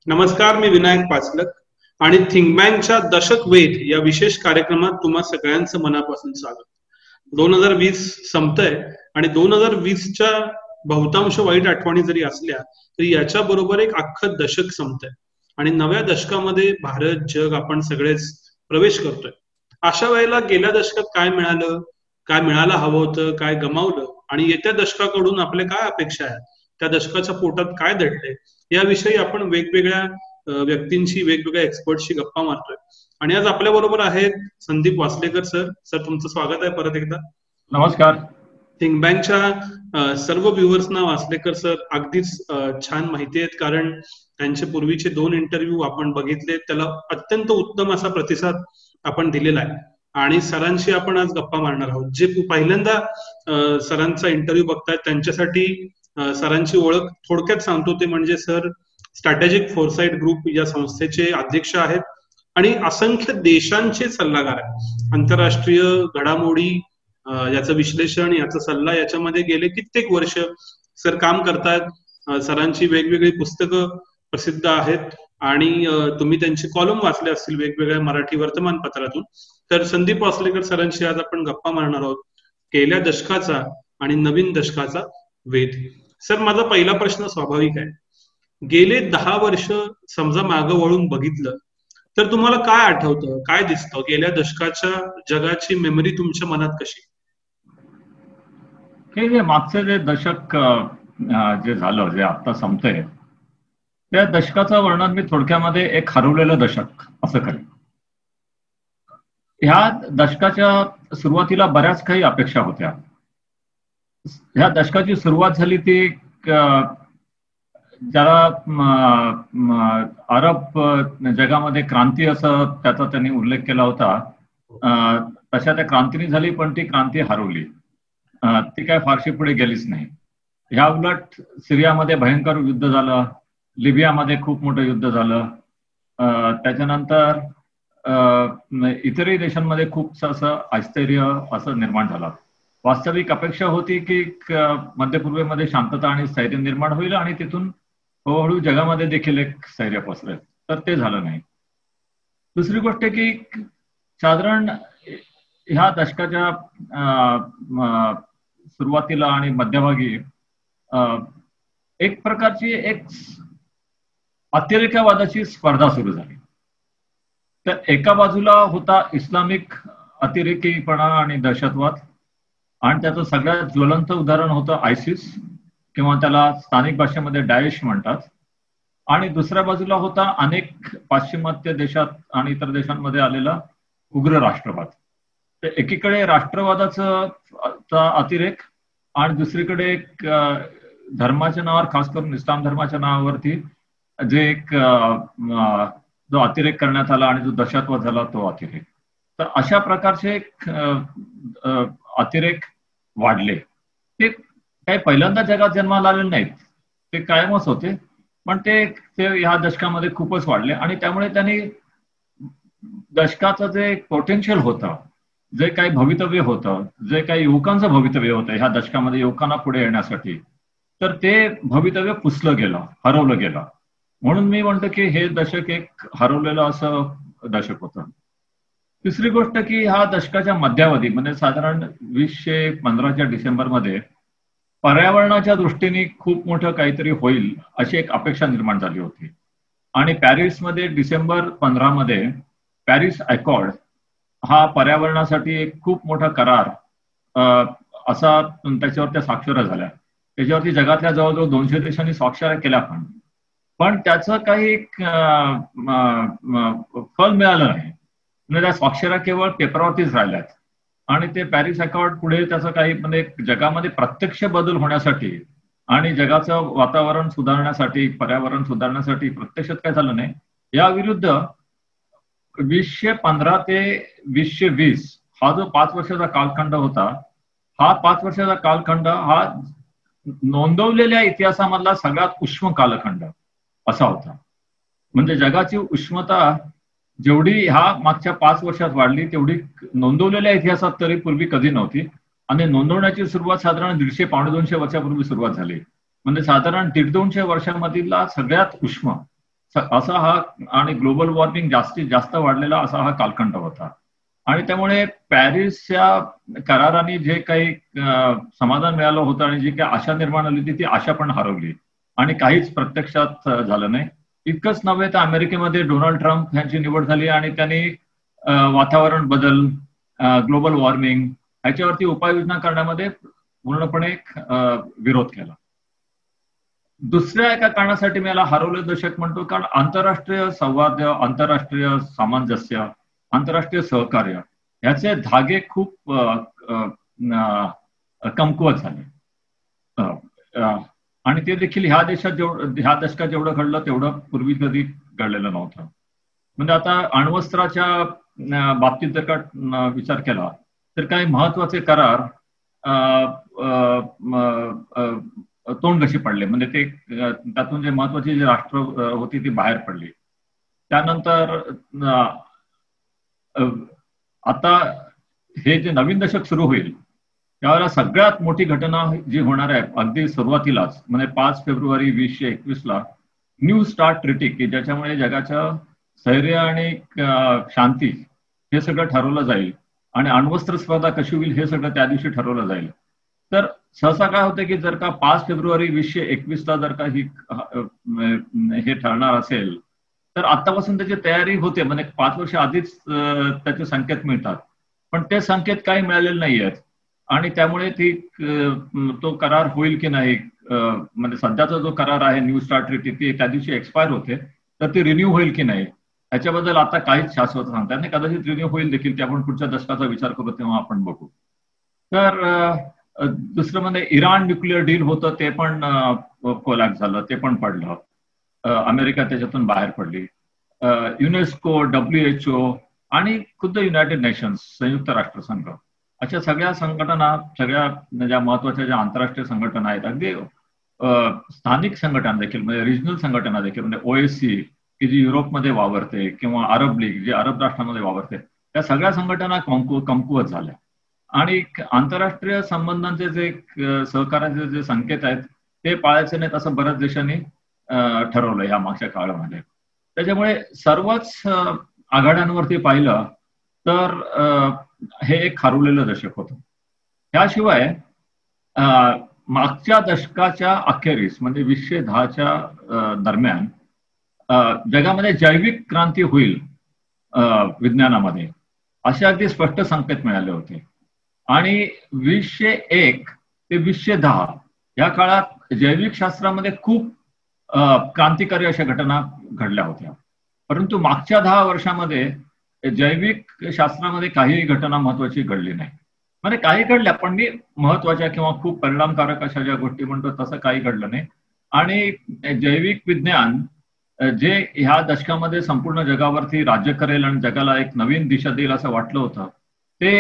नमस्कार, मी विनायक पाचलक आणि थिंक बँकच्या दशक वेध या विशेष कार्यक्रमात तुम्हा सगळ्यांचं मनापासून स्वागत. 2020 संपतंय आणि 2020च्या बहुतांश वाईट आठवणी जरी असल्या तरी याच्या बरोबर एक अख्खं दशक संपतंय आणि नव्या दशकामध्ये भारत, जग, आपण सगळेच प्रवेश करतोय. अशा वेळेला गेल्या दशकात काय मिळालं, काय मिळायला हवं होतं, काय गमावलं आणि येत्या दशकाकडून आपल्या काय अपेक्षा आहेत, त्या दशकाच्या पोटात काय दडलंय याविषयी आपण वेगवेगळ्या व्यक्तींशी, वेगवेगळ्या एक्सपर्टशी गप्पा मारतोय. आणि आज आपल्या बरोबर आहेत संदीप वासलेकर सर. सर, तुमचं स्वागत आहे परत एकदा. नमस्कार. थिंक बँकच्या सर्व व्ह्युअर्सना वासलेकर सर अगदीच छान माहिती आहेत, कारण त्यांचे पूर्वीचे 2 इंटरव्ह्यू आपण बघितले, त्याला अत्यंत उत्तम असा प्रतिसाद आपण दिलेला आहे. आणि सरांशी आपण आज गप्पा मारणार आहोत. जे पहिल्यांदा सरांचा इंटरव्ह्यू बघतायत त्यांच्यासाठी सरांची ओळख थोडक्यात सांगतो, ते म्हणजे सर स्ट्रॅटेजिक फोरसाइट ग्रुप या संस्थेचे अध्यक्ष आहेत आणि असंख्य देशांचे सल्लागार आहेत. आंतरराष्ट्रीय घडामोडी, याचं विश्लेषण, याचा सल्ला याच्यामध्ये गेले कित्येक वर्ष सर काम करतायत. सरांची वेगवेगळी पुस्तकं प्रसिद्ध आहेत आणि तुम्ही त्यांचे कॉलम वाचले असतील वेगवेगळ्या मराठी वर्तमानपत्रातून. तर संदीप वासलेकर सरांशी आज आपण गप्पा मारणार आहोत गेल्या दशकाचा आणि नवीन दशकाचा वेध. सर, माझा पहिला प्रश्न स्वाभाविक आहे. गेले 10 वर्ष समजा मागं वळून बघितलं तर तुम्हाला काय आठवतं, काय दिसतं? गेल्या दशकाच्या जगाची मेमरी तुमच्या मनात कशी? हे जे मागचं जे दशक जे झालं, जे आता संपतंय, त्या दशकाचं वर्णन मी थोडक्यामध्ये एक हरवलेलं दशक असं करेन. ह्या दशकाच्या सुरुवातीला बऱ्याच काही अपेक्षा होत्या. ह्या दशकाची सुरुवात झाली ती ज्याला अरब जगामध्ये क्रांती असं त्याचा त्यांनी उल्लेख केला होता, तशा त्या क्रांतीने झाली, पण ती क्रांती हरवली. ती काय फारशी पुढे गेलीच नाही. ह्या उलट सिरियामध्ये भयंकर युद्ध झालं, लिबियामध्ये खूप मोठं युद्ध झालं, त्याच्यानंतर इतरही देशांमध्ये खूप असं आश्चर्य असं निर्माण झालं. वास्तविक अपेक्षा होती की मध्य पूर्वेमध्ये शांतता आणि स्थैर्य निर्माण होईल आणि तिथून हळूहळू जगामध्ये देखील एक स्थैर्य पसरेल, तर ते झालं नाही. दुसरी गोष्ट की साधारण ह्या दशकाच्या सुरुवातीला आणि मध्यभागी एक प्रकारची एक अतिरेकवादाची स्पर्धा सुरू झाली. तर एका बाजूला होता इस्लामिक अतिरेकीपणा आणि दहशतवाद, आणि त्याचं सगळ्यात ज्वलंत उदाहरण होतं आयसिस, किंवा त्याला स्थानिक भाषेमध्ये डाएश म्हणतात. आणि दुसऱ्या बाजूला होता अनेक पाश्चिमात्य देशात आणि इतर देशांमध्ये आलेला उग्र राष्ट्रवाद. तर एकीकडे राष्ट्रवादाचा अतिरेक आणि दुसरीकडे एक धर्माच्या नावावर, खास करून इस्लाम धर्माच्या नावावरती जे एक जो अतिरेक करण्यात आला आणि जो दहशतवाद झाला तो अतिरेक. तर अशा प्रकारचे एक अतिरेक वाढले. ते काही पहिल्यांदा जगात जन्माला आलेले नाहीत, ते कायमच होते, पण ते ह्या दशकामध्ये खूपच वाढले. आणि त्यामुळे त्यांनी दशकाचं जे पोटेन्शियल होतं, जे काही भवितव्य होतं, जे काही युवकांचं भवितव्य होतं ह्या दशकामध्ये युवकांना पुढे येण्यासाठी, तर ते भवितव्य पुसलं गेलं, हरवलं गेलं. म्हणून मी म्हणतो की हे दशक एक हरवलेलं असं दशक होतं. तिसरी गोष्ट की ह्या दशकाच्या मध्यावधी म्हणजे साधारण 2015च्या डिसेंबरमध्ये पर्यावरणाच्या दृष्टीने खूप मोठं काहीतरी होईल अशी एक अपेक्षा निर्माण झाली होती. आणि पॅरिसमध्ये डिसेंबर 15 पॅरिस अकॉर्ड हा पर्यावरणासाठी एक खूप मोठा करार असा त्याच्यावर त्या स्वाक्षऱ्या झाल्या. त्याच्यावरती जगातल्या जवळजवळ 200 देशांनी स्वाक्षऱ्या केल्या, पण त्याचं काही फल मिळालं नाही. म्हणजे त्या स्वाक्षऱ्या केवळ पेपरवरतीच राहिल्यात. आणि ते पॅरिस अकॉर्ड पुढे त्याचं काही म्हणजे जगामध्ये प्रत्यक्ष बदल होण्यासाठी आणि जगाचं वातावरण सुधारण्यासाठी, पर्यावरण सुधारण्यासाठी प्रत्यक्षात काय झालं नाही. या विरुद्ध 2015 ते 2020 हा जो 5 वर्षाचा कालखंड होता, हा 5 वर्षाचा कालखंड हा नोंदवलेल्या इतिहासामधला सगळ्यात उष्ण कालखंड असा होता. म्हणजे जगाची उष्णता जेवढी ह्या मागच्या 5 वर्षात वाढली तेवढी नोंदवलेल्या इतिहासात तरी पूर्वी कधी नव्हती. आणि नोंदवण्याची सुरुवात साधारण 150-200 वर्षापूर्वी सुरुवात झाली. म्हणजे साधारण 150-200 वर्षामधील सगळ्यात उष्ण, असा हा आणि ग्लोबल वॉर्मिंग जास्तीत जास्त वाढलेला असा हा कालखंड होता. आणि त्यामुळे पॅरिसच्या कराराने जे काही समाधान मिळालं होतं आणि जी काही आशा निर्माण झाली होती ती आशा पण हरवली आणि काहीच प्रत्यक्षात झालं नाही. इतकंच नव्हे तर अमेरिकेमध्ये डोनाल्ड ट्रम्प यांची निवड झाली आणि त्यांनी वातावरण बदल, ग्लोबल वॉर्मिंग ह्याच्यावरती उपाययोजना करण्यामध्ये पूर्णपणे विरोध केला. दुसऱ्या एका कारणासाठी मी याला हरवलं दशक म्हणतो, कारण आंतरराष्ट्रीय संवाद, आंतरराष्ट्रीय सामंजस्य, आंतरराष्ट्रीय सहकार्य ह्याचे धागे खूप कमकुवत झाले. आणि ते देखील ह्या दशकात जेवढं घडलं तेवढं पूर्वी कधी घडलेलं नव्हतं. म्हणजे आता अण्वस्त्राच्या बाबतीत जर का विचार केला तर काही महत्वाचे करार तोंडघशी पडले. म्हणजे ते त्यातून जे महत्वाची जी राष्ट्र होती ती बाहेर पडली. त्यानंतर आता हे जे नवीन दशक सुरू होईल त्यावेळेला सगळ्यात मोठी घटना जी होणार आहे अगदी सुरुवातीलाच, म्हणजे 5 फेब्रुवारी 2021ला न्यू स्टार्ट ट्रिटी, की ज्याच्यामुळे जगाच्या स्थैर्य आणि शांती हे सगळं ठरवलं जाईल आणि अण्वस्त्र स्पर्धा कशी होईल हे सगळं त्या दिवशी ठरवलं जाईल. तर सहसा काय होतं की जर का 5 फेब्रुवारी 2021ला जर का हे ठरणार असेल तर आतापासून त्याची तयारी होते. म्हणजे 5 वर्ष आधीच त्याचे संकेत मिळतात, पण ते संकेत काही मिळालेले नाही आहेत आणि त्यामुळे तो करार होईल की नाही, म्हणजे सध्याचा जो करार आहे न्यू स्टार्ट ट्रिटी ती त्या दिवशी एक्सपायर होते, तर ती रिन्यू होईल की नाही ह्याच्याबद्दल आता काहीच शाश्वत सांगता येत नाही. कदाचित रिन्यू होईल देखील, ते आपण पुढच्या दशकाचा विचार करू तेव्हा आपण बघू. तर दुसरं म्हणजे इराण न्यूक्लिअर डील होतं ते पण कोलॅप्स झालं, ते पण पडलं. अमेरिका त्याच्यातून बाहेर पडली. युनेस्को, WHO आणि खुद्द युनायटेड नेशन्स, संयुक्त राष्ट्रसंघ, अशा सगळ्या संघटना, सगळ्या ज्या महत्वाच्या ज्या आंतरराष्ट्रीय संघटना आहेत, अगदी स्थानिक संघटना देखील, म्हणजे रिजनल संघटना देखील, म्हणजे OSCE की जी युरोपमध्ये वावरते किंवा अरब लीग जी अरब राष्ट्रांमध्ये वावरते, त्या सगळ्या संघटना कमकुवत झाल्या आणि आंतरराष्ट्रीय संबंधांचे जे सहकार्याचे जे संकेत आहेत ते पाळायचे नाहीत असं बऱ्याच देशांनी ठरवलं या मागच्या काळामध्ये. त्याच्यामुळे सर्वच आघाड्यांवरती पाहिलं तर हे एक हरवलेलं दशक होतं. त्याशिवाय मागच्या दशकाच्या अखेरीस म्हणजे 2010च्या दरम्यान जगामध्ये जैविक क्रांती होईल विज्ञानामध्ये असे अगदी स्पष्ट संकेत मिळाले होते आणि 2001 ते 2010 या काळात जैविक शास्त्रामध्ये खूप क्रांतिकारी अशा घटना घडल्या होत्या. परंतु मागच्या 10 वर्षामध्ये जैविक शास्त्रामध्ये काही घटना महत्वाची घडली नाही. म्हणजे काही घडल्या पण मी महत्वाच्या किंवा खूप परिणामकारक अशा ज्या गोष्टी म्हणतो तसं काही घडलं नाही. आणि जैविक विज्ञान जे ह्या दशकामध्ये संपूर्ण जगावरती राज्य करेल आणि जगाला एक नवीन दिशा देईल असं वाटलं होतं ते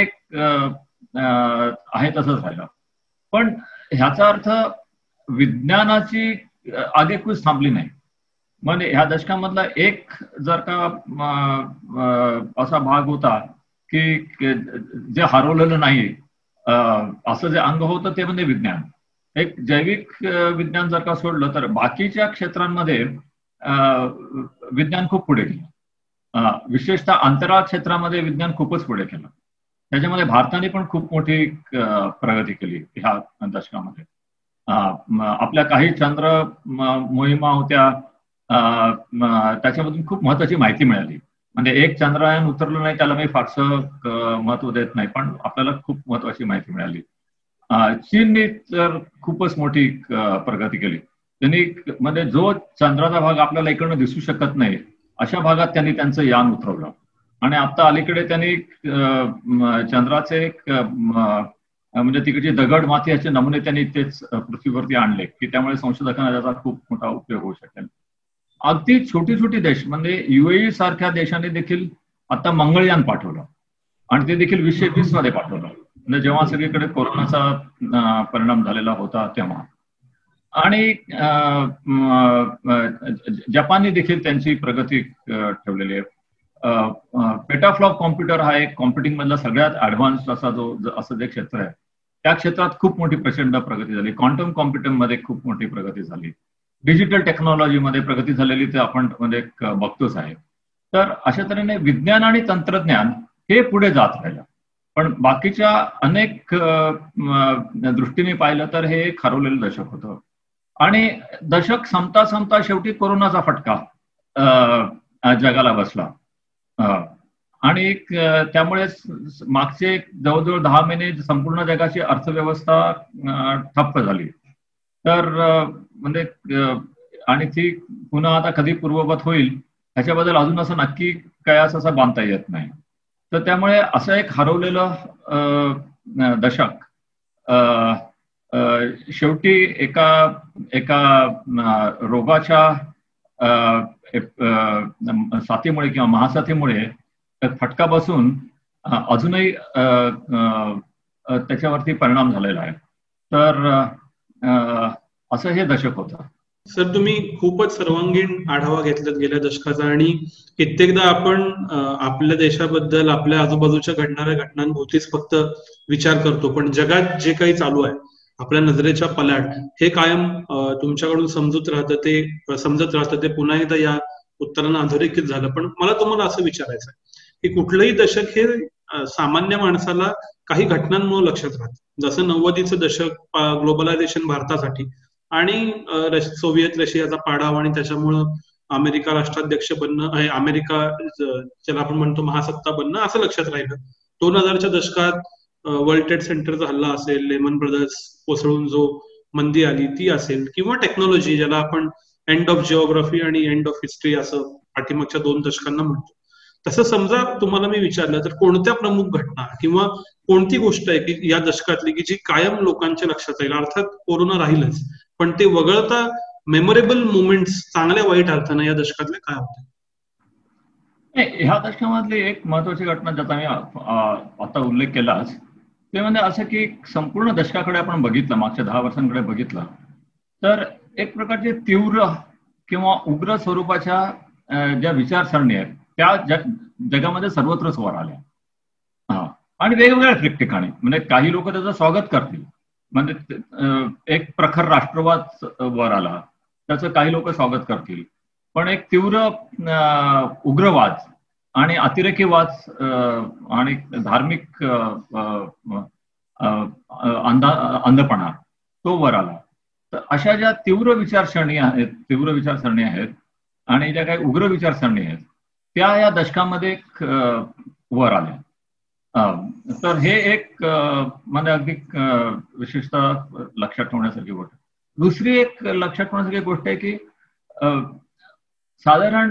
आहे तसंच राहिलं. पण ह्याचा अर्थ विज्ञानाची आगेकूच थांबली नाही. म्हणजे ह्या दशकामधला एक जर का असा भाग होता की जे हरवलेलं नाही असं जे अंग होतं ते म्हणजे विज्ञान. एक जैविक विज्ञान जर का सोडलं तर बाकीच्या क्षेत्रांमध्ये विज्ञान खूप पुढे गेलं. विशेषतः अंतराळ क्षेत्रामध्ये विज्ञान खूपच पुढे केलं. त्याच्यामध्ये भारताने पण खूप मोठी प्रगती केली ह्या दशकामध्ये. आपल्या काही चंद्र मोहिमा होत्या, त्याच्यामधून खूप महत्वाची माहिती मिळाली. म्हणजे एक चंद्रयान उतरलं नाही त्याला मी फारसं महत्व देत नाही, पण आपल्याला खूप महत्वाची माहिती मिळाली. चीनने तर खूपच मोठी प्रगती केली. त्यांनी म्हणजे जो चंद्राचा भाग आपल्याला इकडनं दिसू शकत नाही अशा भागात त्यांनी त्यांचं यान उतरवलं आणि आता अलीकडे त्यांनी चंद्राचे म्हणजे तिकडची दगड माती याचे नमुने त्यांनी तेच पृथ्वीवरती आणले की त्यामुळे संशोधकांना त्याचा खूप मोठा उपयोग होऊ शकेल. अगदी छोटी छोटी देश म्हणजे UAE सारख्या देशाने देखील आता मंगळयान पाठवलं आणि ते देखील 2020 मध्ये पाठवलं, म्हणजे जेव्हा सगळीकडे कोरोनाचा परिणाम झालेला होता तेव्हा. आणि जपानने देखील त्यांची प्रगती ठेवलेली आहे. पेटाफ्लॉप कॉम्प्युटर हा एक कॉम्प्युटिंग मधला सगळ्यात ऍडव्हान्स असा असं जे क्षेत्र आहे त्या क्षेत्रात खूप मोठी प्रचंड प्रगती झाली. क्वांटम कॉम्प्युटिंग मध्ये खूप मोठी प्रगती झाली. डिजिटल टेक्नॉलॉजीमध्ये प्रगती झालेली ते आपण म्हणजे बघतोच आहे. तर अशा तऱ्हेने विज्ञान आणि तंत्रज्ञान हे पुढे जात राहिलं, पण बाकीच्या अनेक दृष्टीने पाहिलं तर हे एक हरवलेलं दशक होतं. आणि दशक संपता संपता शेवटी कोरोनाचा फटका जगाला बसला. आणि त्यामुळे मागचे जवळजवळ 10 महिने संपूर्ण जगाची अर्थव्यवस्था ठप्प झाली. तर म्हणजे आणि ती पुन्हा आता कधी पूर्ववत होईल ह्याच्याबद्दल अजून असं नक्की कयास असा बांधता येत नाही. तर त्यामुळे असं एक हरवलेलं दशक शेवटी एका रोगाच्या साथीमुळे किंवा महासाथीमुळे फटका बसून अजूनही त्याच्यावरती परिणाम झालेला आहे. तर असं हे दशक होतं. सर, तुम्ही खूपच सर्वांगीण आढावा घेतलात गेल्या दशकाचा, आणि कित्येकदा आपण आपल्या देशाबद्दल, आपल्या आजूबाजूच्या घडणाऱ्या घटनांभोवतीच फक्त विचार करतो, पण जगात जे काही चालू आहे आपल्या नजरेच्या पल्याड हे कायम तुमच्याकडून समजत राहतं. ते पुन्हा एकदा या उत्तरानं अधोरेखित झालं. पण मला तुम्हाला असं विचारायचं आहे की कुठलंही दशक हे सामान्य माणसाला काही घटनांमुळे लक्षात राहतं. जसं 90चं दशक ग्लोबलायझेशन भारतासाठी आणि सोव्हिएत रशियाचा पाडाव आणि त्याच्यामुळं अमेरिका राष्ट्राध्यक्ष बनणं, अमेरिका ज्याला आपण म्हणतो महासत्ता बनणं, असं लक्षात राहिलं. 2000च्या दशकात वर्ल्ड ट्रेड सेंटरचा हल्ला असेल, लेमन ब्रदर्स कोसळून जो मंदी आली ती असेल, किंवा टेक्नॉलॉजी ज्याला आपण एंड ऑफ जिओग्राफी आणि एंड ऑफ हिस्ट्री असं पाठीमागच्या 2 दशकांना म्हणतो. तसं समजा तुम्हाला मी विचारलं तर कोणत्या प्रमुख घटना किंवा कोणती गोष्ट आहे की या दशकातली की जी कायम लोकांच्या लक्षात राहील? अर्थात कोरोना राहीलच, पण ते वगळता मेमोरेबल मोमेंट्स चांगल्या वाईट अर्थानं या दशकातले काय होते? ह्या दशकामधली एक महत्वाची घटना ज्याचा मी आता उल्लेख केलाच ते म्हणजे असं की संपूर्ण दशकाकडे आपण बघितलं, मागच्या 10 वर्षांकडे बघितलं तर एक प्रकारचे तीव्र किंवा उग्र स्वरूपाच्या ज्या विचारसरणी आहेत त्या जगामध्ये सर्वत्रच वर आल्या. आणि वेगवेगळ्या ठिकाणी म्हणजे काही लोक त्याचं स्वागत करतील, म्हणजे एक प्रखर राष्ट्रवाद वर आला त्याचं काही लोक स्वागत करतील, पण एक तीव्र उग्रवाद आणि अतिरेकीवाद आणि धार्मिक अंधपणा तो वर आला. तर अशा ज्या तीव्र विचारसरणी आहेत आणि ज्या काही उग्र विचारसरणी आहेत त्या या दशकामध्ये वर आल्या. तर हे एक म्हणजे अगदी विशेषतः लक्षात ठेवण्यासारखी गोष्ट. दुसरी एक लक्षात ठेवण्यासारखी गोष्ट आहे की साधारण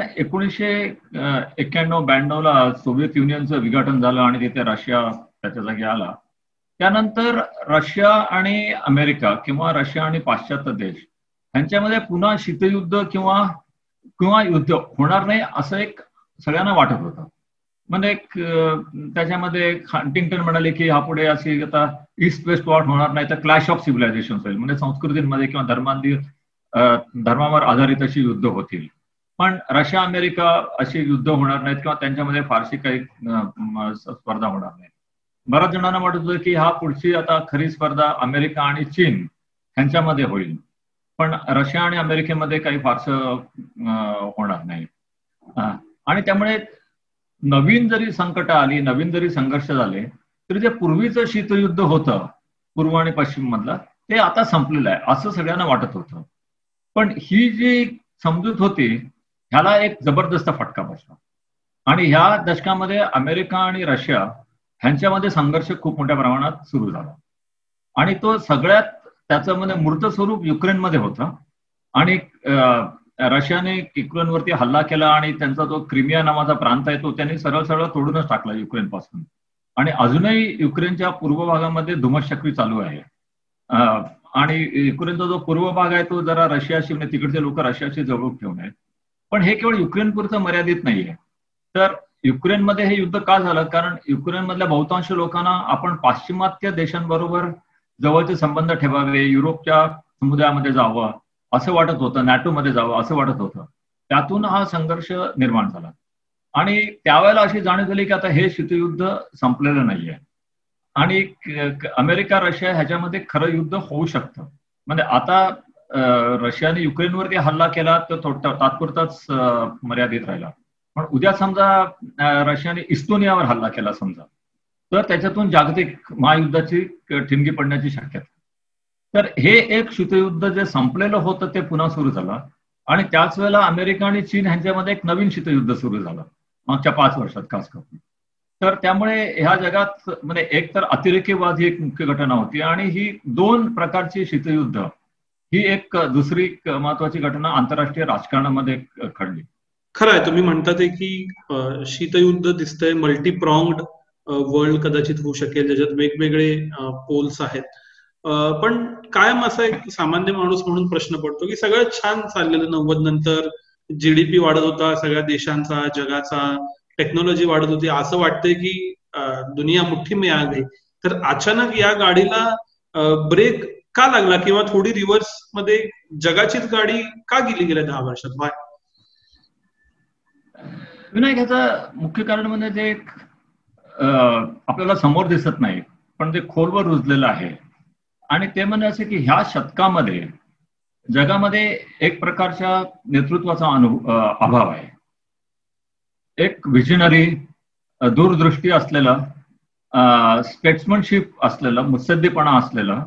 1991-92 ला सोव्हिएत युनियनचं विघटन झालं आणि तिथे रशिया त्याच्या जागी आला. त्यानंतर रशिया आणि अमेरिका किंवा रशिया आणि पाश्चात्य देश यांच्यामध्ये पुन्हा शीतयुद्ध किंवा युद्ध होणार नाही असं एक सगळ्यांना वाटत होतं. म्हणजे त्याच्यामध्ये हंटिंग्टन म्हणाले की यापुढे अशी आता ईस्ट वेस्ट वॉर होणार नाही तर क्लॅश ऑफ सिव्हिलायझेशन होईल, म्हणजे संस्कृतींमध्ये किंवा धर्मावर आधारित अशी युद्ध होतील. पण रशिया अमेरिका अशी युद्ध होणार नाहीत किंवा त्यांच्यामध्ये फारशी काही स्पर्धा होणार नाही. बऱ्याच जणांना वाटत होतं की हा पुढची आता खरी स्पर्धा अमेरिका आणि चीन ह्यांच्यामध्ये होईल, पण रशिया आणि अमेरिकेमध्ये काही फारसं होणार नाही. आणि त्यामुळे नवीन जरी संकट आली, नवीन जरी संघर्ष झाले तरी जे पूर्वीचं शीतयुद्ध होतं पूर्व आणि पश्चिम मधलं ते आता संपलेलं आहे असं सगळ्यांना वाटत होतं. पण ही जी समजूत होती ह्याला एक जबरदस्त फटका बसला आणि ह्या दशकामध्ये अमेरिका आणि रशिया ह्यांच्यामध्ये संघर्ष खूप मोठ्या प्रमाणात सुरू झाला. आणि तो सगळ्यात त्याचं म्हणजे मूर्त स्वरूप युक्रेनमध्ये होतं आणि रशियाने युक्रेनवरती हल्ला केला आणि त्यांचा जो क्रिमिया नावाचा प्रांत आहे तो त्यांनी सरळ सरळ तोडूनच टाकला युक्रेन पासून. आणि अजूनही युक्रेनच्या पूर्व भागामध्ये धुमश्चक्री चालू आहे. आणि युक्रेनचा जो पूर्व भाग आहे तो जरा रशियाशी म्हणजे तिकडचे लोक रशियाशी जवळूक ठेवून आहेत. पण हे केवळ युक्रेनपुरतं मर्यादित नाहीये. तर युक्रेनमध्ये हे युद्ध का झालं? कारण युक्रेनमधल्या बहुतांश लोकांना आपण पाश्चिमात्य देशांबरोबर जवळचे संबंध ठेवावे, युरोपच्या समुदायामध्ये जावं असं वाटत होतं, नॅटोमध्ये जावं असं वाटत होतं. त्यातून हा संघर्ष निर्माण झाला आणि त्यावेळेला अशी जाणीव झाली की आता हे शीतयुद्ध संपलेलं नाहीये आणि अमेरिका रशिया ह्याच्यामध्ये खरं युद्ध होऊ शकतं. म्हणजे आता रशियाने युक्रेनवरती हल्ला केला तर तात्पुरताच मर्यादित राहिला. पण उद्या समजा रशियाने इस्टोनियावर हल्ला केला समजा, तर त्याच्यातून जागतिक महायुद्धाची ठिणगी पडण्याची शक्यता. तर हे एक शीतयुद्ध जे संपलेलं होतं ते पुन्हा सुरू झालं, आणि त्याच वेळेला अमेरिका आणि चीन ह्यांच्यामध्ये एक नवीन शीतयुद्ध सुरू झालं मागच्या 5 वर्षात खास करून. तर त्यामुळे ह्या जगात म्हणजे एक तर अतिरेकीवाद ही एक मुख्य घटना होती, आणि ही 2 प्रकारची शीतयुद्ध ही एक दुसरी महत्वाची घटना आंतरराष्ट्रीय राजकारणामध्ये घडली. खरं आहे, तुम्ही म्हणतात की शीतयुद्ध दिसतंय मल्टीप्रॉंग्ड वर्ल्ड कदाचित होऊ शकेल, ज्याच्यात वेगवेगळे पोल्स आहेत. पण कायम असा एक सामान्य माणूस म्हणून प्रश्न पडतो की सगळं छान चाललेलं 90 नंतर, जीडीपी वाढत होता सगळ्या देशांचा, जगाचा, टेक्नॉलॉजी वाढत होती, असं वाटतंय की दुनिया मुठ्ठी में आ गई. तर अचानक या गाडीला ब्रेक का लागला, किंवा थोडी रिव्हर्स मध्ये जगाचीच गाडी का गेली गेल्या 10 वर्षात? वाय? विनायक, याचं मुख्य कारण म्हणजे जे आपल्याला समोर दिसत नाही पण ते खोलवर रुजलेलं आहे, आणि ते म्हणजे असे की ह्या शतकामध्ये जगामध्ये एक प्रकारच्या नेतृत्वाचा अभाव आहे. एक विजनरी, दूरदृष्टी असलेला, स्टेट्समनशिप असलेला, मुत्सद्दीपणा असलेला,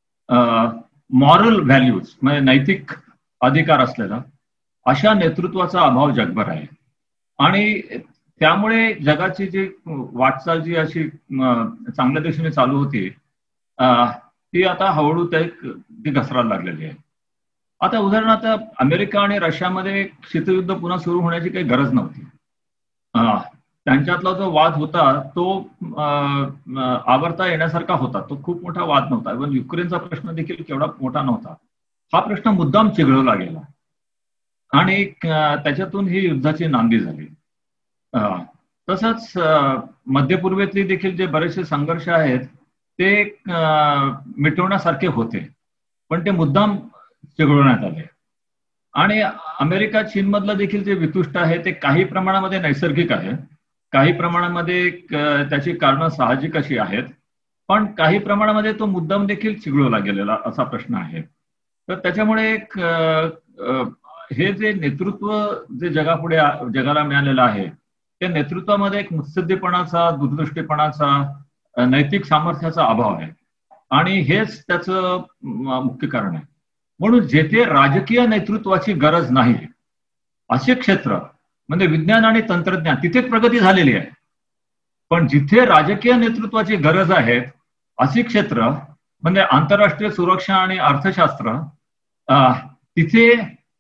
मॉरल व्हॅल्यूज म्हणजे नैतिक अधिकार असलेला अशा नेतृत्वाचा अभाव जगभर आहे. आणि त्यामुळे जगाची जी वाटचाल जी अशी चांगल्या दिशेने चालू होती ती आता हळूहळू ती घसरायला लागलेली आहे. आता उदाहरणार्थ अमेरिका आणि रशियामध्ये शीतयुद्ध पुन्हा सुरू होण्याची काही गरज नव्हती. त्यांच्यातला जो वाद होता तो आवरता येण्यासारखा होता, तो खूप मोठा वाद नव्हता. इव्हन युक्रेनचा प्रश्न देखील केवढा मोठा नव्हता. हा प्रश्न मुद्दाम चिघळवला गेला आणि त्याच्यातून ही युद्धाची नांदी झाली. तसंच मध्यपूर्वेतली देखील जे बरेचसे संघर्ष आहेत ते मिटवण्यासारखे होते, पण ते मुद्दाम चिघळवण्यात आले. आणि अमेरिका चीनमधलं देखील जे वितुष्ट आहे ते काही प्रमाणामध्ये नैसर्गिक आहे, काही प्रमाणामध्ये त्याची कारणं साहजिक अशी आहेत, पण काही प्रमाणामध्ये तो मुद्दाम देखील चिघळवला गेलेला असा प्रश्न आहे. तर त्याच्यामुळे हे जे नेतृत्व जे जगाला मिळालेलं आहे त्या नेतृत्वामध्ये एक मुत्सद्दीपणाचा, दूरदृष्टीपणाचा, नैतिक सामर्थ्याचा अभाव आहे, आणि हेच त्याचं मुख्य कारण आहे. म्हणून जेथे राजकीय नेतृत्वाची गरज नाही असे क्षेत्र म्हणजे विज्ञान आणि तंत्रज्ञान, तिथे प्रगती झालेली आहे. पण जिथे राजकीय नेतृत्वाची गरज आहे अशी क्षेत्र म्हणजे आंतरराष्ट्रीय सुरक्षा आणि अर्थशास्त्र, तिथे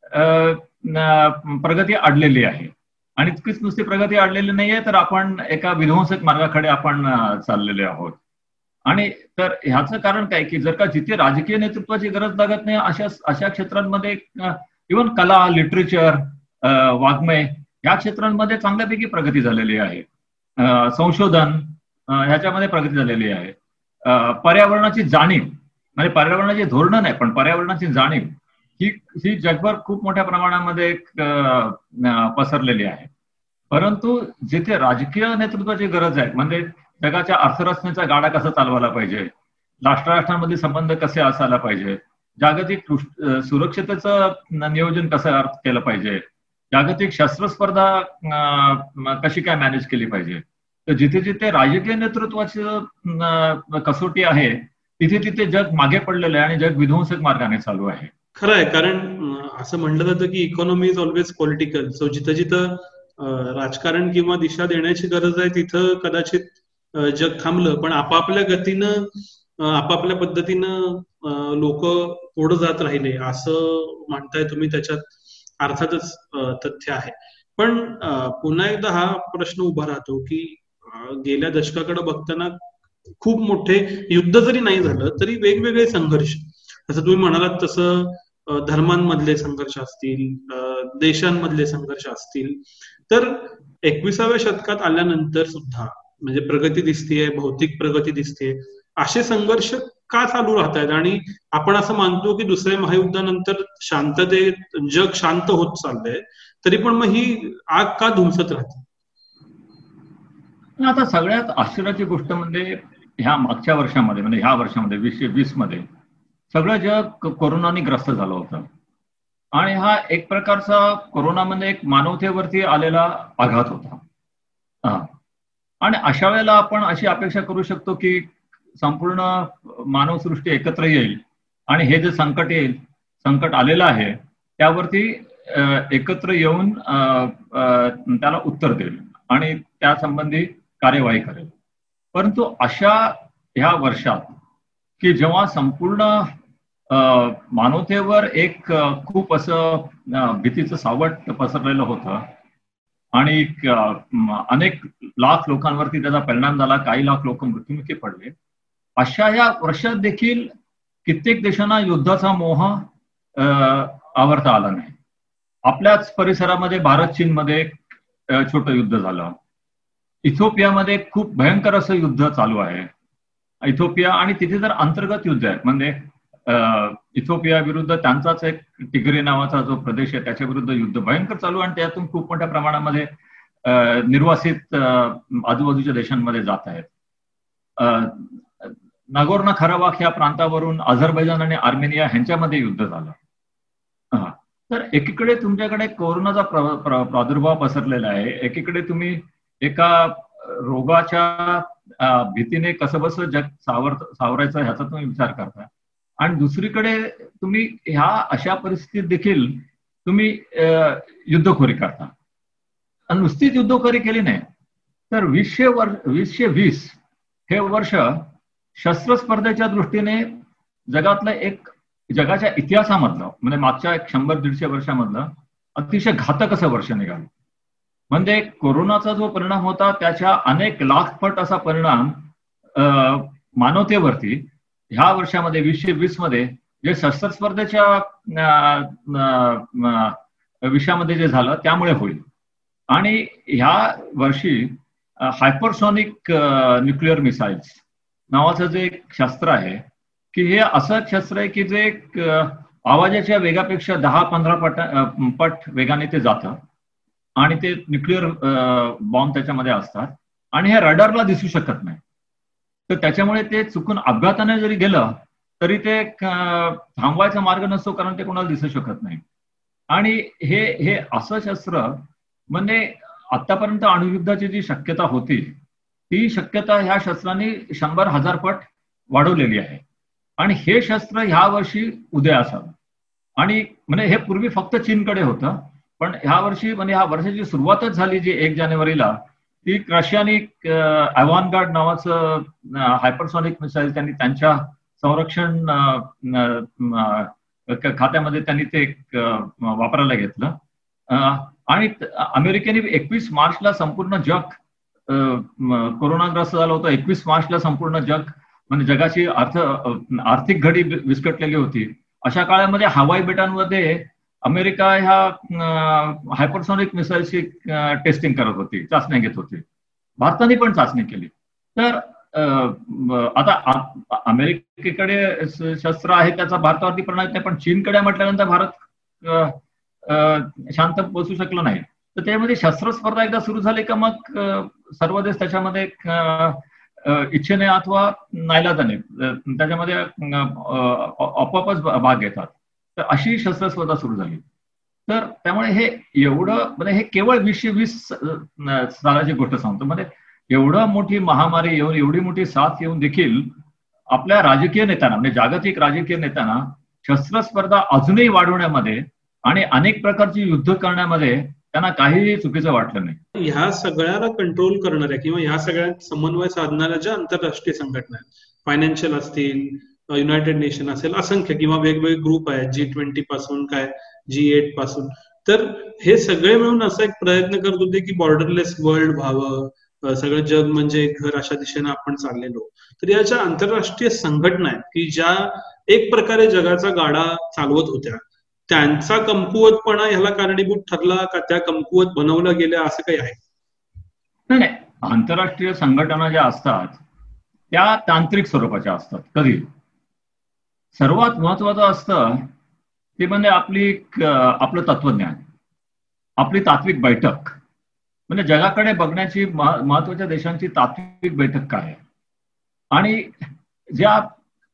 प्रगती अडलेली आहे. आणि तितकीच नुसती प्रगती अडलेली नाहीये, तर आपण एका विध्वंसक मार्गाकडे आपण चाललेले आहोत. आणि तर ह्याचं कारण काय की जर का जिथे राजकीय नेतृत्वाची गरज लागत नाही अशा क्षेत्रांमध्ये इव्हन कला, लिटरेचर, वाङ्मय या क्षेत्रांमध्ये चांगल्यापैकी प्रगती झालेली आहे. संशोधन ह्याच्यामध्ये प्रगती झालेली आहे. पर्यावरणाची जाणीव म्हणजे पर्यावरणाची धोरणं नाही पण पर्यावरणाची जाणीव ही जगभर खूप मोठ्या प्रमाणामध्ये पसरलेली आहे. परंतु जिथे राजकीय नेतृत्वाची गरज आहे म्हणजे जगाच्या अर्थरचनेचा गाडा कसा चालवायला पाहिजे, राष्ट्रांमधील संबंध कसे असायला पाहिजे, जागतिक सुरक्षतेचं नियोजन कसं केलं पाहिजे, जागतिक शस्त्रस्पर्धा कशी काय मॅनेज केली पाहिजे, तर जिथे जिथे राजकीय नेतृत्वाची कसोटी आहे तिथे जग मागे पडलेलं आहे आणि जग विध्वंसक मार्गाने चालू आहे. खरं आहे, कारण असं म्हणलं जातं की economy is always political. So जिथं जिथं राजकारण किंवा दिशा देण्याची गरज आहे तिथं कदाचित जग थांबलं, पण आपापल्या गतीनं, आपापल्या पद्धतीनं लोक पुढे जात राहिले असं म्हणताय तुम्ही. त्याच्यात अर्थातच तथ्य आहे. पण पुन्हा एकदा हा प्रश्न उभा राहतो की गेल्या दशकाकडे बघताना खूप मोठे युद्ध जरी नाही झालं तरी वेगवेगळे संघर्ष, जसं तुम्ही म्हणालात तसं धर्मांमधले संघर्ष असतील, देशांमधले संघर्ष असतील, तर 21व्या शतकात आल्यानंतर सुद्धा म्हणजे प्रगती दिसतेय, भौतिक प्रगती दिसतेय, असे संघर्ष का चालू राहत आहेत? आणि आपण असं मानतो की दुसऱ्या महायुद्धानंतर शांततेत जग शांत होत चाललंय, तरी पण मग ही आग का धुमसत राहते? आता सगळ्यात आश्चर्याची गोष्ट म्हणजे ह्या मागच्या वर्षामध्ये म्हणजे ह्या वर्षामध्ये 2020 मध्ये सगळं जग कोरोनाने ग्रस्त झालं होतं आणि हा एक प्रकारचा कोरोनामध्ये एक मानवतेवरती आलेला आघात होता. आणि अशा वेळेला आपण अशी अपेक्षा करू शकतो की संपूर्ण मानवसृष्टी एकत्र येईल आणि हे जे संकट येईल, संकट आलेलं आहे त्यावरती एकत्र येऊन त्याला उत्तर देईल आणि त्या संबंधी कार्यवाही करेल. परंतु अशा ह्या वर्षात की जेव्हा संपूर्ण मानवतेवर एक खूप असं भीतीचं सावट पसरलेलं होतं आणि अनेक लाख लोकांवरती त्याचा परिणाम झाला, काही लाख लोक मृत्युमुखी पडले, अशा या वर्षात देखील कित्येक देशांना युद्धाचा मोह आवरता आला नाही. आपल्याच परिसरामध्ये भारत चीनमध्ये छोटं युद्ध झालं. इथिओपियामध्ये खूप भयंकर असं युद्ध चालू आहे. इथिओपिया आणि तिथे तर अंतर्गत युद्ध आहे, म्हणजे इथिओपिया विरुद्ध त्यांचाच एक टिग्रे नावाचा जो प्रदेश आहे त्याच्या विरुद्ध युद्ध भयंकर चालू आणि त्यातून खूप मोठ्या प्रमाणामध्ये निर्वासित आजूबाजूच्या देशांमध्ये जात आहेत. नागोर्नो कराबाख या प्रांतावरून अझरबैजान आणि आर्मेनिया ह्यांच्यामध्ये युद्ध झालं. तर एकीकडे तुमच्याकडे कोरोनाचा प्रादुर्भाव पसरलेला आहे, एकीकडे तुम्ही एका रोगाच्या भीतीने कसं बस जग सावरायचं ह्याचा तुम्ही विचार करता आणि दुसरीकडे तुम्ही ह्या अशा परिस्थितीत देखील तुम्ही युद्धखोरी करता. आणि नुसतीच युद्धखोरी केली नाही तर 2020 हे वर्ष शस्त्रस्पर्धेच्या दृष्टीने जगातलं एक जगाच्या इतिहासामधलं म्हणजे मागच्या 100-150 वर्षामधलं अतिशय घातक असं वर्ष निघालं. म्हणजे कोरोनाचा जो परिणाम होता त्याच्या अनेक लाख पट असा परिणाम मानवतेवरती ह्या वर्षामध्ये 2020 मध्ये जे शस्त्रस्पर्धेच्या विषयामध्ये जे झालं त्यामुळे होईल. आणि ह्या वर्षी हायपरसॉनिक न्यूक्लिअर मिसाईल्स नावाचं जे एक शस्त्र आहे की हे असं शस्त्र आहे की जे आवाजाच्या वेगापेक्षा 10-15 पट वेगाने ते जातं आणि ते न्यूक्लिअर बॉम्ब त्याच्यामध्ये असतात आणि हे रडारला दिसू शकत नाही. तर त्याच्यामुळे ते चुकून अपघाताने जरी गेलं तरी ते थांबवायचा मार्ग नसतो कारण ते कोणाला दिसू शकत नाही. आणि हे असं शस्त्र म्हणजे आतापर्यंत अणुयुद्धाची जी शक्यता होती ती शक्यता ह्या शस्त्राने 100,000 पट वाढवलेली आहे. आणि हे शस्त्र ह्या वर्षी उदयास आलं आणि म्हणजे हे पूर्वी फक्त चीनकडे होतं, पण ह्या वर्षी म्हणजे ह्या वर्षाची सुरुवातच झाली जी 1 जानेवारीला ती रशियाने अव्हानगार्ड नावाचं हायपरसॉनिक मिसाईल त्यांनी त्यांच्या संरक्षण खात्यामध्ये त्यांनी ते वापरायला घेतलं. आणि अमेरिकेने 21 मार्चला संपूर्ण जग कोरोनाग्रस्त झालं होतं. 21 मार्चला संपूर्ण जग म्हणजे जगाची आर्थिक घडी विस्कटलेली होती. अशा काळामध्ये हवाई बेटांमध्ये अमेरिका ह्या हायपरसॉनिक मिसाईलची टेस्टिंग करत होती, चाचण्या घेत होती. भारताने पण चाचणी केली. तर आता अमेरिकेकडे शस्त्र आहे त्याचा भारतावरती परिणाम नाही, पण चीनकडे म्हटल्यानंतर भारत शांत बसू शकलो नाही. तर त्यामध्ये शस्त्रस्पर्धा एकदा सुरू झाली का मग सर्व देश त्याच्यामध्ये इच्छेने अथवा नाईलाजाने त्याच्यामध्ये आपोआपच भाग घेतात. तर अशी शस्त्रस्पर्धा सुरू झाली. तर त्यामुळे हे एवढं म्हणजे हे केवळ 2020 सालाची गोष्ट सांगतो. म्हणजे एवढं मोठी महामारी येऊन एवढी मोठी साथ येऊन देखील आपल्या राजकीय नेत्यांना म्हणजे जागतिक राजकीय नेत्यांना शस्त्रस्पर्धा अजूनही वाढवण्यामध्ये आणि अनेक प्रकारची युद्ध करण्यामध्ये त्यांना काहीही चुकीचं वाटलं नाही. ह्या सगळ्याला कंट्रोल करणाऱ्या किंवा ह्या सगळ्यात समन्वय साधणाऱ्या ज्या आंतरराष्ट्रीय संघटना आहेत, फायनान्शियल असतील, युनायटेड नेशन असेल, असंख्य किंवा वेगवेगळे ग्रुप आहेत, G20 पासून काय G8 पासून, तर हे सगळे मिळून असा एक प्रयत्न करत होते की बॉर्डरलेस वर्ल्ड व्हावं, सगळं जग म्हणजे घर अशा दिशेने आपण चाललेलो. तर या ज्या आंतरराष्ट्रीय संघटना आहेत की ज्या एक प्रकारे जगाचा गाडा चालवत होत्या, त्यांचा कमकुवतपणा ह्याला कारणीभूत ठरला का त्या कमकुवत बनवल्या गेल्या असं काही आहे? नाही, आंतरराष्ट्रीय संघटना ज्या असतात त्या तांत्रिक स्वरूपाच्या असतात. कधी सर्वात महत्वाचं असतं ते म्हणजे आपलं तत्वज्ञान, आपली तात्विक बैठक. म्हणजे जगाकडे बघण्याची महत्वाच्या देशांची तात्विक बैठक काय आहे आणि ज्या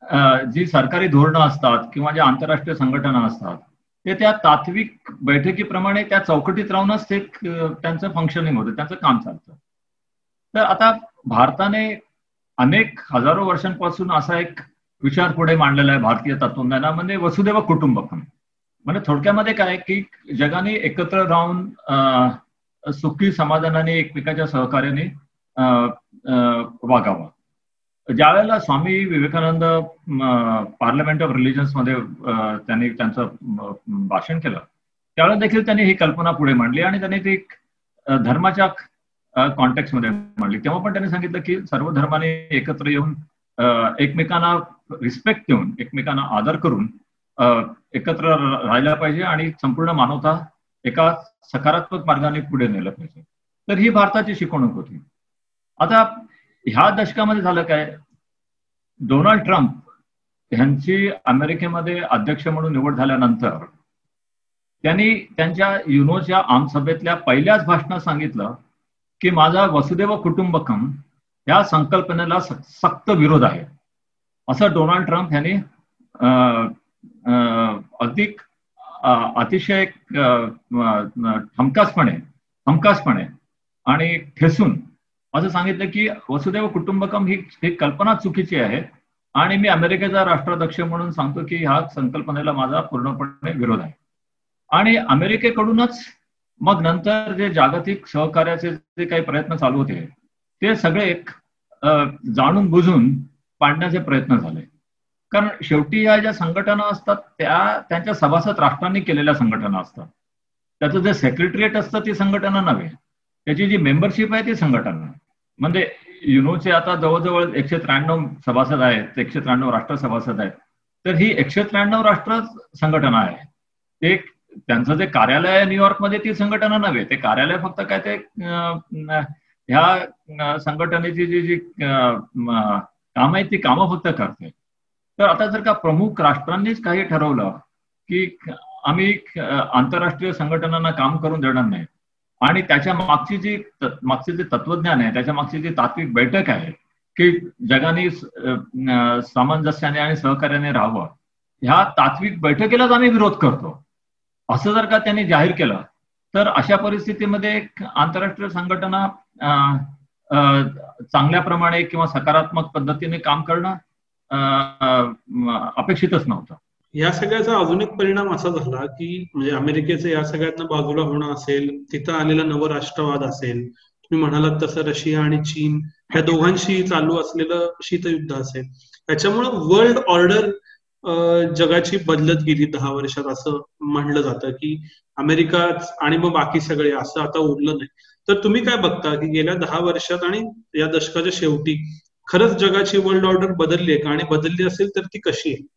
जी सरकारी धोरणं असतात किंवा ज्या आंतरराष्ट्रीय संघटना असतात ते त्या तात्विक बैठकीप्रमाणे त्या चौकटीत राहूनच ते त्यांचं फंक्शनिंग होतं, त्यांचं काम चालतं. तर आता भारताने अनेक हजारो वर्षांपासून असा एक विचार पुढे मांडलेला आहे भारतीय तत्वज्ञानामध्ये, वसुदैव कुटुंबकम. म्हणजे थोडक्यामध्ये काय की जगाने एकत्र राहून सुखी समाधानाने एकमेकांच्या सहकार्याने वागावं. ज्यावेळेला Swami Vivekananda parliament of religions मध्ये त्यांनी त्यांचं भाषण केलं त्यावेळेला देखील त्यांनी ही कल्पना पुढे मांडली आणि त्यांनी ती धर्माच्या कॉन्टेक्स्ट मध्ये मांडली. तेव्हा पण त्यांनी सांगितलं की सर्व धर्माने एकत्र येऊन एकमेकांना रिस्पेक्ट देऊन एकमेकांना आदर करून एकत्र राहायला पाहिजे आणि संपूर्ण मानवता एका सकारात्मक मार्गाने पुढे नेलं पाहिजे. तर ही भारताची शिकवणूक होती. आता ह्या दशकामध्ये झालं काय, डोनाल्ड ट्रम्प ह्यांची अमेरिकेमध्ये अध्यक्ष म्हणून निवड झाल्यानंतर त्यांनी त्यांच्या युनोच्या आमसभेतल्या पहिल्याच भाषणात सांगितलं की माझा वसुदैव कुटुंबकम या संकल्पनेला सक्त विरोध आहे. असं डोनाल्ड ट्रम्प यांनी अधिक अतिशय हमखासपणे आणि ठेसून असं सांगितलं की वसुदैव कुटुंबकम ही कल्पना चुकीची आहे आणि मी अमेरिकेचा राष्ट्राध्यक्ष म्हणून सांगतो की ह्या संकल्पनेला माझा पूर्णपणे विरोध आहे. आणि अमेरिकेकडूनच मग नंतर जे जागतिक सहकार्याचे जे काही प्रयत्न चालू होते ते सगळे जाणून बुजून पाडण्याचे प्रयत्न झाले. कारण शेवटी या ज्या संघटना असतात त्यांच्या सभासद राष्ट्रांनी केलेल्या संघटना असतात. त्याचं जे सेक्रेटरिएट असतं ती संघटना नव्हे, त्याची जी मेंबरशिप आहे ती संघटना. म्हणजे युनोचे आता जवळजवळ 193 सभासद आहेत, 193 राष्ट्र सभासद आहेत. तर ही 193 राष्ट्र संघटना आहे. ते त्यांचं जे कार्यालय आहे न्यूयॉर्कमध्ये ती संघटना नव्हे, ते कार्यालय फक्त काय ते ह्या संघटनेची जी कामं आहेत ती कामं फक्त करते. तर आता जर का प्रमुख राष्ट्रांनीच काही ठरवलं की आम्ही आंतरराष्ट्रीय संघटनांना काम करून देणार नाही आणि त्याच्या मागचे जे तत्वज्ञान आहे, त्याच्या मागची जी तात्विक बैठक आहे की जगाने सामंजस्याने आणि सहकार्याने राहावं, ह्या तात्विक बैठकीलाच आम्ही विरोध करतो असं जर का त्यांनी जाहीर केलं तर अशा परिस्थितीमध्ये आंतरराष्ट्रीय संघटना चांगल्याप्रमाणे किंवा सकारात्मक पद्धतीने काम करणं अपेक्षितच नव्हतं. या सगळ्याचा अजून एक परिणाम असा झाला की म्हणजे अमेरिकेचं या सगळ्यातनं बाजूला होणं असेल, तिथं आलेला नवराष्ट्रवाद असेल, तुम्ही म्हणालात तसं रशिया आणि चीन ह्या दोघांशी चालू असलेलं शीतयुद्ध असेल, त्याच्यामुळे वर्ल्ड ऑर्डर जगाची बदलत गेली 10 वर्षात असं म्हणलं जातं की अमेरिका आणि मग बाकी सगळे असं आता उरलं नाही. तर तुम्ही काय बघता की गेल्या 10 वर्षात आणि या दशकाच्या शेवटी खरंच जगाची वर्ल्ड ऑर्डर बदलली आहे का, आणि बदलली असेल तर ती कशी आहे?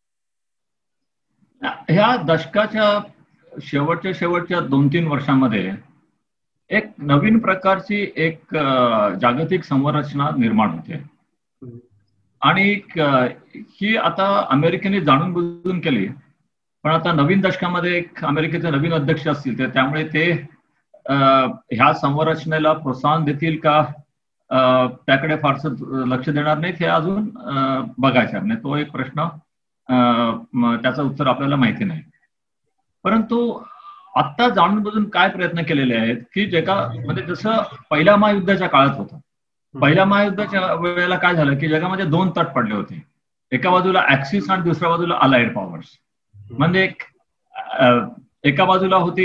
ह्या दशकाच्या शेवटच्या 2-3 वर्षांमध्ये एक नवीन प्रकारची एक जागतिक संरचना निर्माण होते आणि ही आता अमेरिकेने जाणून बुजून केली. पण आता नवीन दशकामध्ये एक अमेरिकेचे नवीन अध्यक्ष असतील तर त्यामुळे ते ह्या संरचनेला प्रोत्साहन देतील का त्याकडे फारसं लक्ष देणार नाहीत हे अजून बघायचं आहे. तो एक प्रश्न, त्याचं उत्तर आपल्याला माहिती नाही. परंतु आत्ता जाणून बुजून काय प्रयत्न केलेले आहेत की जगामध्ये जसं पहिल्या महायुद्धाच्या काळात होतं, पहिल्या महायुद्धाच्या वेळेला काय झालं की जगामध्ये 2 तट पडले होते. एका बाजूला ऍक्सिस आणि दुसऱ्या बाजूला अलाइड पॉवर्स. म्हणजे एका बाजूला होती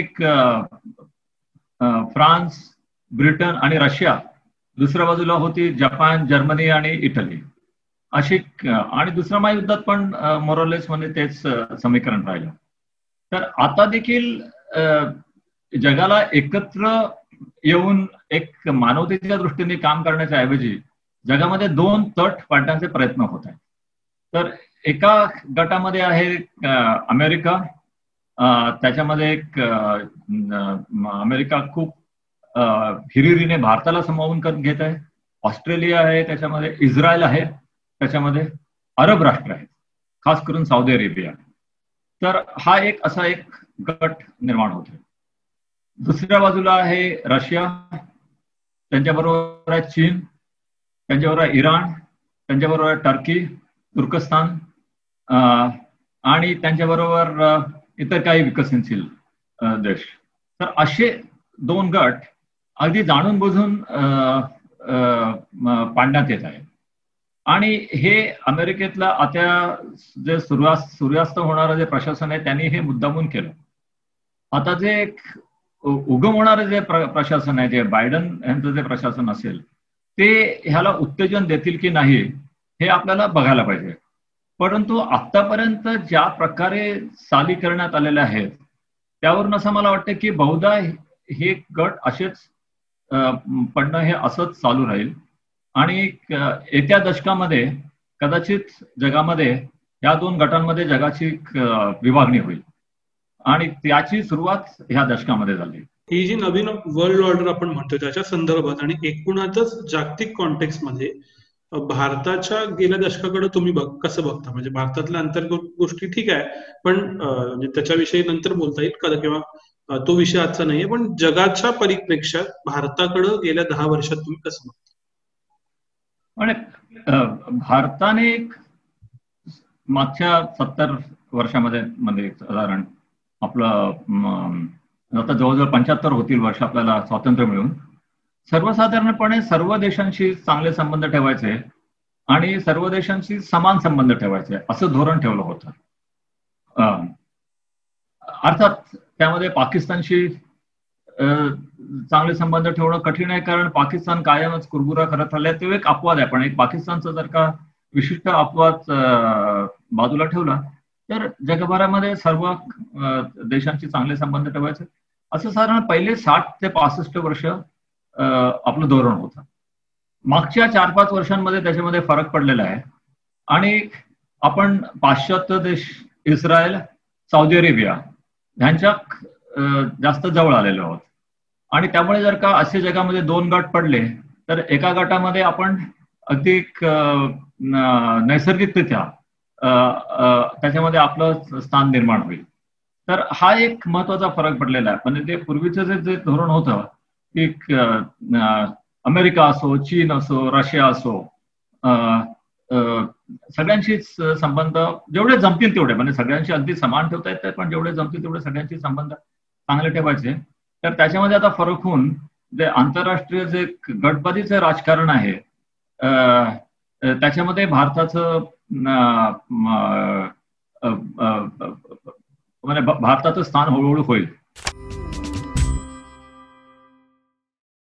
फ्रान्स, ब्रिटन आणि रशिया, दुसऱ्या बाजूला होती जपान, जर्मनी आणि इटली अशी. आणि दुसऱ्या महायुद्धात पण मोरलेस म्हणजे तेच समीकरण राहिलं. तर आता देखील जगाला एकत्र येऊन एक मानवतेच्या दृष्टीने काम करण्याच्या ऐवजी जगामध्ये 2 तट पाडण्याचे प्रयत्न होत आहेत. तर एका गटामध्ये आहे अमेरिका, त्याच्यामध्ये एक अमेरिका खूप हिरिरीने भारताला सामावून घेत आहे. ऑस्ट्रेलिया आहे, त्याच्यामध्ये इस्रायल आहे, त्याच्यामध्ये अरब राष्ट्र आहेत, खास करून सौदी अरेबिया. तर हा एक असा एक गट निर्माण होतो. दुसऱ्या बाजूला आहे रशिया, त्यांच्याबरोबर आहे चीन, त्यांच्याबरोबर आहे इराण, त्यांच्याबरोबर आहे टर्की, तुर्कस्तान आणि त्यांच्याबरोबर इतर काही विकसनशील देश. तर असे दोन गट अगदी जाणून बुजून पाडण्यात येत आहे. आणि हे अमेरिकेतलं आता जे सूर्यास्त होणारं जे प्रशासन आहे त्यांनी हे मुद्दामून केलं. आता जे उगम होणारं जे प्रशासन आहे, जे बायडन यांचं जे प्रशासन असेल, ते ह्याला उत्तेजन देतील की नाही हे आपल्याला बघायला पाहिजे. परंतु आतापर्यंत ज्या प्रकारे चाली करण्यात आलेल्या आहेत त्यावरून असं मला वाटतं की बहुधा हे गट असेच पडणं हे असंच चालू राहील आणि येत्या दशकामध्ये कदाचित जगामध्ये या दोन गटांमध्ये जगाची विभागणी होईल आणि त्याची सुरुवात ह्या दशकामध्ये झाली. ही जी नवीन वर्ल्ड ऑर्डर आपण म्हणतो त्याच्या संदर्भात आणि एकूणातच जागतिक कॉन्टेक्स्ट मध्ये भारताच्या गेल्या दशकाकडे तुम्ही कसं बघता? म्हणजे भारतातल्या अंतर्गत गोष्टी ठीक आहे, पण त्याच्याविषयी नंतर बोलता येईल का, किंवा तो विषय आजचा नाहीये, पण जगाच्या परिप्रेक्षात भारताकडे गेल्या 10 वर्षात तुम्ही कसं बघता? आणि भारताने मागच्या 70 वर्षामध्ये साधारण आपलं आता जवळजवळ 75 होतील वर्ष आपल्याला स्वातंत्र्य मिळून सर्वसाधारणपणे सर्व देशांशी चांगले संबंध ठेवायचे आणि सर्व देशांशी समान संबंध ठेवायचे असं धोरण ठेवलं होतं. अर्थात त्यामध्ये पाकिस्तानशी चांगले संबंध ठेवणं कठीण आहे, कारण पाकिस्तान कायमच कुरबुरा करत राहिलाय. तो एक अपवाद आहे, पण एक पाकिस्तानचा जर का विशिष्ट अपवाद बाजूला ठेवला तर जगभरामध्ये सर्व देशांशी चांगले संबंध ठेवायचे असं साधारण पहिले 60 ते 65 वर्ष आपलं धोरण होतं. मागच्या 4-5 वर्षांमध्ये त्याच्यामध्ये फरक पडलेला आहे आणि आपण पाश्चात्य देश इस्रायल, सौदी अरेबिया ह्यांच्या जास्त जवळ आलेलो आहोत. आणि त्यामुळे जर का असे जगामध्ये 2 गट पडले तर एका गटामध्ये आपण अगदी नैसर्गिकरित्या त्याच्यामध्ये आपलं स्थान निर्माण होईल. तर हा एक महत्वाचा फरक पडलेला आहे. म्हणजे ते पूर्वीचं जे धोरण होतं की अमेरिका असो, चीन असो, रशिया असो, सगळ्यांशीच संबंध जेवढे जमतील तेवढे, म्हणजे सगळ्यांशी अगदी समान ठेवता येतात, पण जेवढे जमतील तेवढे सगळ्यांशी संबंध चांगले ठेवायचे. तर त्याच्यामध्ये आता फरक होऊन जे आंतरराष्ट्रीय जे गटबाजीचं राजकारण आहे त्याच्यामध्ये भारताचं म्हणजे भारताचं स्थान हळूहळू होईल.